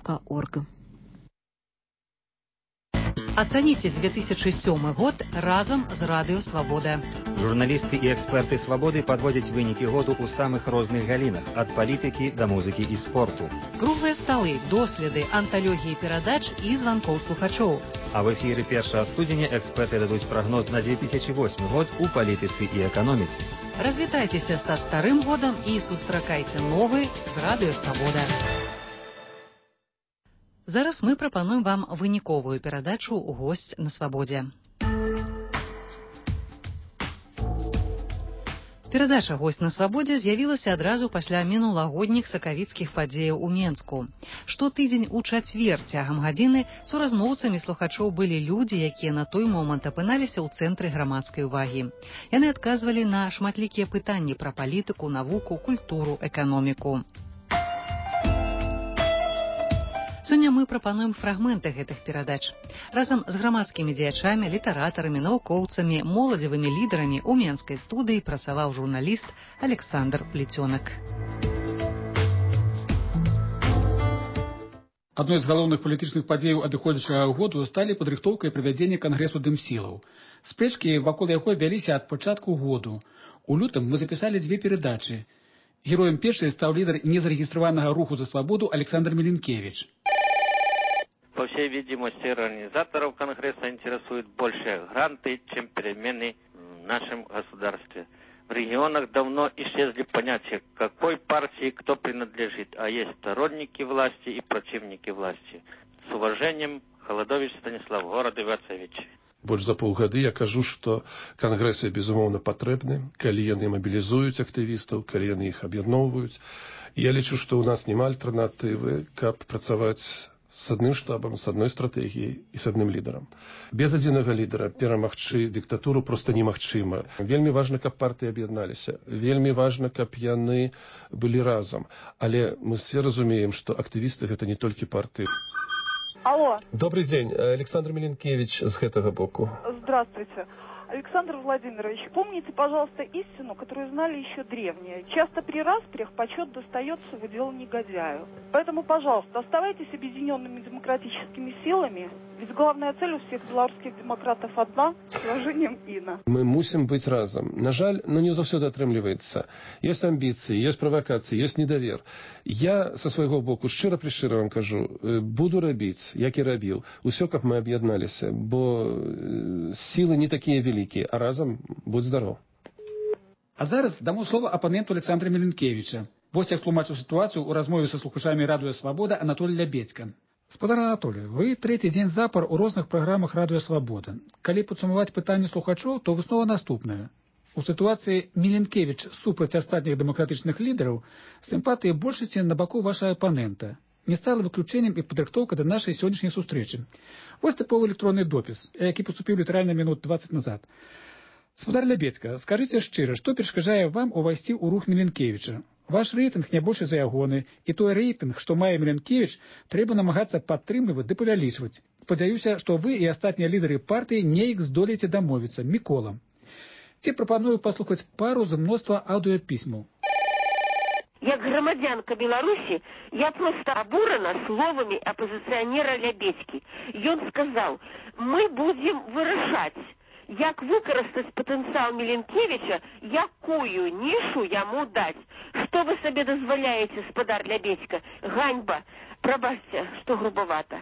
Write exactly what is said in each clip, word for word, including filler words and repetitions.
кропка орг. Оцените две тысячи седьмой год разом з Радыё Свабода. Журналісты і эксперты «Свабоды» падводзяць вынікі году ў самых розных галінах, ад палітыкі да музыкі і спорту. Круглыя сталы, доследы, анталогіі перадач і званкоў слухачоў. А в эфіры першага студзеня эксперты дадуць прагноз на две тысячи восьмы год у палітыцы і эканоміцы. Развітайцеся са старым годам і сустракайце новы з Радыё Свабода. Зараз мы прапануем вам выніковую перадачу «Госць на свабодзе». Перадача «Госць на свабодзе» з'явілася адразу пасля мінулагодніх сакавіцкіх падзеяў у Менску. Штотыдзень у чацвер цягам гадзіны суразмоўцамі слухачоў былі людзі, якія на той момант апыналіся ў цэнтры грамадскай увагі. Яны адказвалі на шматлікія пытанні пра палітыку, навуку, культуру, эканоміку. Сёння мы прапануем фрагменты гэтых перадач. Разам з грамадскімі дзеячамі, літаратарамі, навукоўцамі, моладзевымі лідарамі ў менскай студыі працаваў журналіст Александр Плетёнак. Адной з галоўных палітычных падзеяў адыходзячага году сталі падрыхтоўка і правядзенне кангрэсу дымсілаў. Спрэчкі вакол яго вяліся ад пачатку году. У лютым мы запісалі дзве перадачы. Героем першай стаў лідар незарэгістраванага руху за свабоду Александр Миленкевич. По всей видимости, организаторов Конгресса интересуют больше гранты, чем перемены в нашем государстве. В регионах давно исчезли понятия, к какой партии кто принадлежит, а есть сторонники власти и противники власти. С уважением, Холодович Станислав, город Ивацевич. Больш за паўгады я кажу, што кангрэсы, безумоўна, патрэбны, калі яны мабілізуюць актывістаў, калі яны іх аб'ядноўваюць. Я лічу, што ў нас няма альтэрнатывы, каб працаваць с адным штабам, с адной стратэгіяй і с адным лідарам. Без адзінага лідара перамагчы дыктатуру проста немагчыма. Вельмі важна, каб партыі аб'ядналіся. Вельмі важна, каб яны былі разам. Але мы все разумеем, што актывісты гэта не толькі партыі. Алло. Добрый день, Александр Миленкевич с гэтага боку. Здравствуйте. Александр Владимирович, помните, пожалуйста, истину, которую знали еще древние. Часто при распрях почет достается в удел негодяю. Поэтому, пожалуйста, оставайтесь объединенными демократическими силами, ведь главная цель у всех белорусских демократов одна – с уважением Инна. Мы мусим быть разом. На жаль, но не заўсёды атрымліваецца. Есть амбиции, есть провокации, есть недовер. Я со свайго боку шчыра-прышчыра вам кажу, буду рабіць, як і рабіў, усё, каб мы аб'ядналіся, бо силы не такія великие, а разом будь здоров. А зараз дамо слово апаненту Александра Миленкевича. Вось як тлумачыў сітуацыю ў размове са слухачамі Радыё Свабода Анатолий Лябедзька. Спадар Анатолий, вы трэці дзень запар у розных праграмах Радыё Свабода. Калі падсумаваць пытанні слухачоў, то выснова наступная. У сітуацыі Миленкевич супраць астатніх дэмакратычных лідараў сімпатыі большасці на баку вашага апанента. Не стала выключэннем і падрыхтоўка да нашай сённяшняй сустрэчы. Вось тыповы электронны допіс, які паступіў літаральна мінут двадцать назад. Спадар Лябедзька, скажыце шчыра, што перашкаджае вам увайсці ў рух Миленкевича? Ваш рэйтынг не больше за ягоны, і той рэйтынг, што мае Миленкевич, трэба намагацца падтрымліваць ды павялічваць. Спадзяюся, што вы і астатнія лідары партыі неяк здолееце дамовіцца. Мікола. Ці прапаную паслухаць пару з мноства аўдыёпісьмаў. Як грамадзянка Беларусі, я просто абурана словамі апозіцыянера Лябедзькі. Ён сказаў, мы будзем вырашаць, як выкарыстаць патэнцыял Миленкевича, якую нішу яму даць. Што вы сабе дазваляеце, спадар Лябедзька? Ганьба. Прабачце, што грубавата.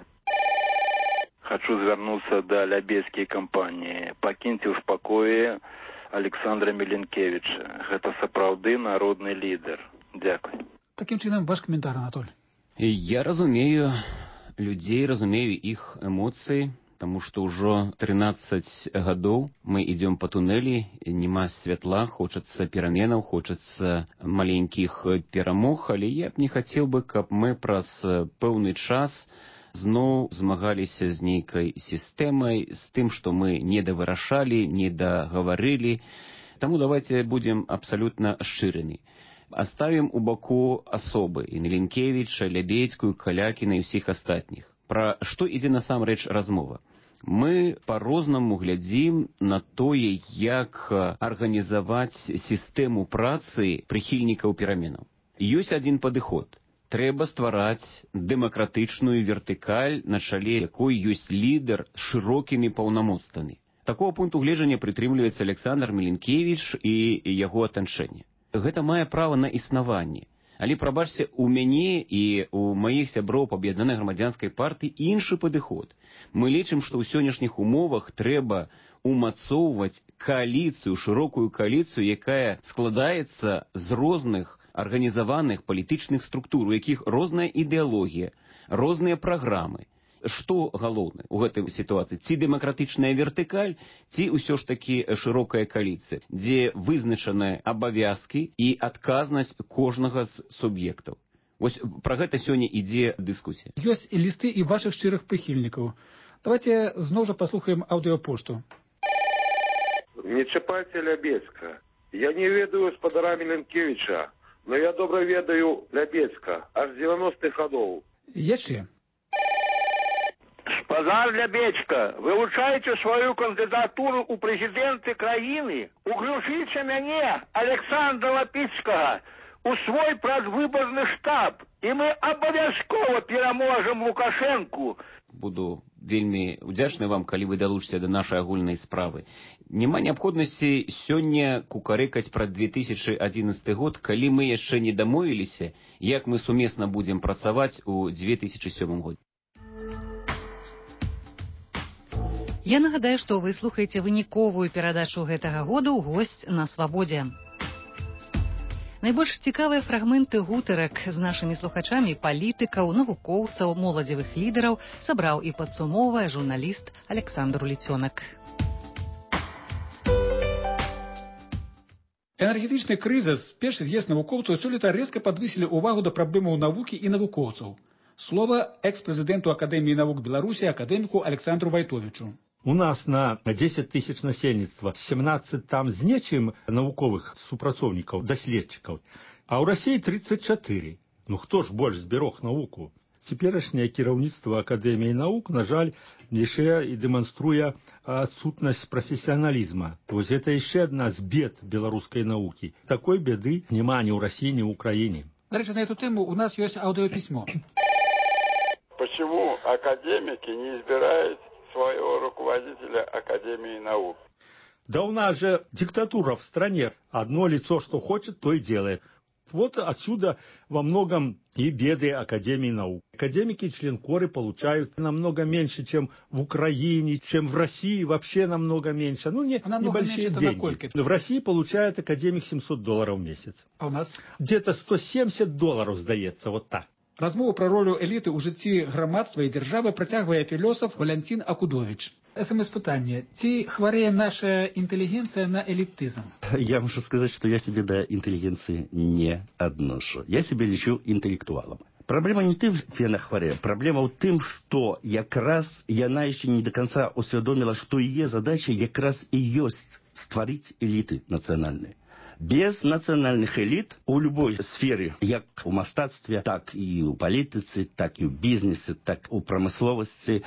Хочу звярнуцца да Лябедзькай кампаніі. Пакіньце ў спакоі Александра Миленкевича. Гэта сапраўды народны лідар. Дякую. Таким чынам, ваш коментар, Анатоль. Я разумею людей, разумею их эмоции, потому что уже тринадцать годов мы идем по туннелі, нема святла, хочется пераменаў, хочется маленьких перамог, але я б не хотел бы, каб мы праз пэўны час зноў змагаліся з нейкай сістэмай, з тым, што мы не давырашалі, не дагаварылі. Таму давайте будем абсолютно шчырымі. Оставим у баку асобы і Миленкевича, Лябедзькую, Калякіна і ўсіх астатніх. Пра што ідзе насамрэч размова? Мы по-рознаму глядзім на тое, як арганізаваць сістэму працы прыхільнікаў пераменаў. Ёсць адзін падыход. трэба ствараць дэмакратычную вертыкаль, на чале якой ёсць лідар з шырокімі паўнамоцтвамі. Такого пункту гледжання прытрымліваецца Александр Меленкевич і яго атачэнне. Гэта мае права на існаванне. Але, прабачце, у мяне і у маіх сяброў па аб'яднанай грамадзянскай партыі іншы падыход. Мы лічым, што ў сённяшніх умовах трэба умацоўваць кааліцыю, шырокую кааліцыю, якая складаецца з розных арганізаваных палітычных структур, у якіх розная ідэалогія, розныя праграмы. Што галоўнае ў гэтай сітуацыі? Ці дэмакратычная вертыкаль, ці ўсё ж такі шырокая кааліцыя, дзе вызначаныя абавязкі і адказнасць кожнага з суб'ектаў. Вось пра гэта сёння ідзе дыскусія. Ёсць і лісты і вашых шчырых прыхільнікаў. Давайте зноў жа паслухаем аўдыёпошту. Не чапайце Лябецка. Я не ведаю спадара Меленкевіча, но я добра ведаю Лябецка, аж з дзевяностых гадоў. Яшчэ. Спадар Лябецка, вылучаеце сваю кандыдатуру ў прэзідэнты краіны, уключыце мяне, Александра Лапіцкага, у свой прадвыбарны штаб, і мы абавязкова пераможам Лукашэнку. Буду вельмі удзячны вам, калі вы далучыце да нашай агульнай справы. Няма неабходнасці сёння кукарэкаць пра две тысячы адзінаццаты год, калі мы яшчэ не дамовіліся, як мы сумесна будзем працаваць у две тысячы сёмым годзе. Я нагадаю, што вы слухаеце выніковую перадачу гэтага года ў госць на свабодзе. Найбольш цікавыя фрагменты гутарак з нашымі слухачамі палітыкаў, навукоўцаў, моладзевых лідараў сабраў і падсумоўвае журналіст Александр Уліцёнак. Энергетычны крызіс, першы з'езд навукоўцаў сёлета рэзка падвысілі ўвагу да праблемаў навукі і навукоўцаў. Слова экс-прэзідэнту Акадэміі навук Беларусі, акадэміку Александру Вайтовічу. У нас на десять тысяч насельніцтва семнадцать там з нечым навуковых супрацоўнікаў, даследчыкаў, а ў Расіі тридцать четыре. Ну хто ж больш зберог навуку? Цяперашняе кіраўніцтва Акадэміі навук, на жаль, яшчэ і дэманструе адсутнасць прафесіяналізма. Вось гэта яшчэ адна з бед беларускай навукі. Такой беды няма ні ў Расіі, ні ў Украіне. До речи, на эту тему у нас есть аудиописьмо. Почему академики не избирают своего руководителя Академии наук? Да у нас же диктатура в стране. Одно лицо, что хочет, то и делает. Вот отсюда во многом и беды Академии наук. Академики и членкоры получают намного меньше, чем в Украине, чем в России, вообще намного меньше. Ну, не, а небольшие деньги. В России получает академик семьсот долларов в месяц. А у нас? Где-то сто семьдесят долларов, сдается, вот так. Размову про роль элиты у житті громадства і держави протягує філософ Валентин Акудович. СМС-питання. Ці хворее наша интеллигенция на элитизм? Я мушу сказать, что я себе до интеллигенции не отношу. Я себя лечу интеллектуалом. Проблема не тым, ці яна хварэе. Проблема ў тым, што якраз яна яшчэ не до конца усвядоміла, што яе задача якраз і ёсць стварыць эліты нацыянальныя. Без нацыянальных эліт у любой сферы, як у мастацтве, так і ў палітыцы, так і ў бізнесе, так у прамысловасці,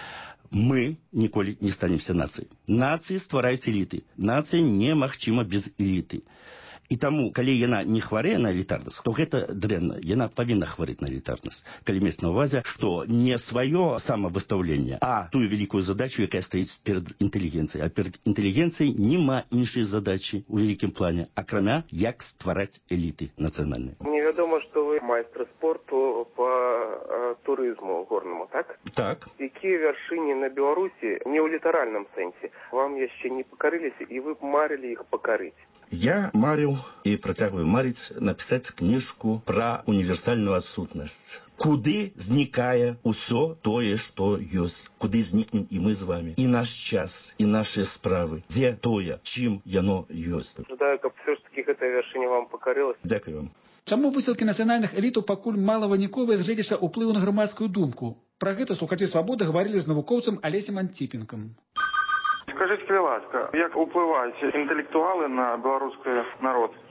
мы ніколі не станемся нацыяй. Нацыі ствараюць эліты. Нацыя немагчыма без эліты. І таму, калі яна не хварэе на элітарнасць, то гэта дрэнна. Яна павінна хварэць на элітарнасць. Калі мець на ўвазе, што не сваё самавыстаўленне, а тую вялікую задачу, якая стаіць перад інтэлігенцыяй. А перад інтэлігенцыяй няма іншай задачы ў вялікім плане, акрамя як ствараць эліты нацыянальныя. Невядома, што вы майстар спорту по э, турызму горнаму, так? Так. Якія вяршыні на Беларусі не ў літаральным сэнсе вам яшчэ не пакарыліся, і вы марылі іх пакарыць? Я марил и протягиваю марить написать книжку про универсальную отсутность. Куды зникае усё тое, што ёсць. Куды знікнем і мы з вами. І наш час, і нашыя справы. Дзе тое, чым яно ёсць. Жадаю, каб все ж таки гэтая вяршыня вам пакарылася. Дзякую вам. Чаму высылкі нацыянальных элітаў пакуль малавыніковыя з гледзяча ўплыву на грамадскую думку? Пра гэта слухачы свабоды гаварылі з навукоўцам Алесем Антипенкам. Скажіть, будь ласка, як впливають інтелектуали на білоруський народ?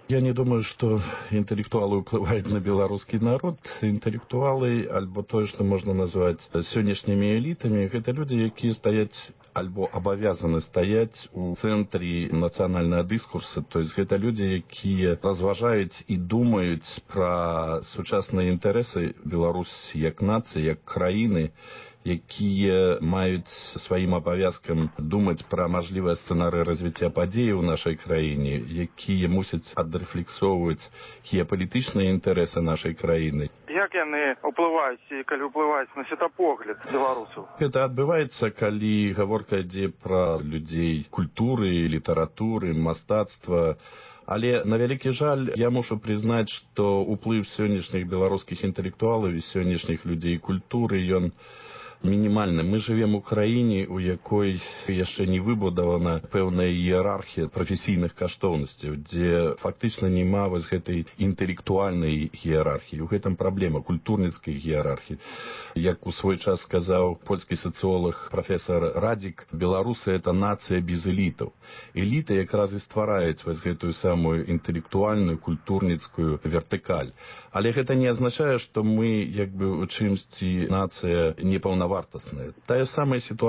Я не думаю, что интеллектуалы уплывают на белорусский народ. Интеллектуалы, альбо то, что можно назвать сегодняшними элитами, это люди, которые стоят, альбо обязаны стоять у центре национального дискурса. То есть это люди, которые разважают и думают про сучасные интересы Беларуси как нации, как краины, якія маюць сваім абавязкам думаць пра мажлівыя сцэнары развіцця падзей у нашай краіне, якія мусяць адрэфлексоўваць геапалітычныя інтарэсы нашай краіны. Як яны ўплываюць і калі ўплываюць на светапогляд беларусаў? Гэта адбываецца, калі гаворка ідзе пра людзей культуры, літаратуры, мастацтва. Але, на вялікі жаль, я мушу прызнаць, што ўплыў сённяшніх беларускіх інтэлектуалаў і сённяшніх людзей культуры, ён мінімальны. Мы жывем у краіне, у якой яшчэ не выбудавана пэўная іерархія прафесійных каштоўнасцяў, дзе фактычна няма вось гэтай інтэлектуальнай іерархіі. У гэтым праблема культурніцкай іерархіі. Як у свой час сказаў польскі сацыолог прафесор Радзік, беларусы — это нацыя без элітаў. Эліты якраз і ствараюць вось гэтую самую інтэлектуальную, культурніцкую вертыкаль. Але гэта не азначае, што мы як бы у чымсьці нацыя непаўнавартасная. Тая самая ситуация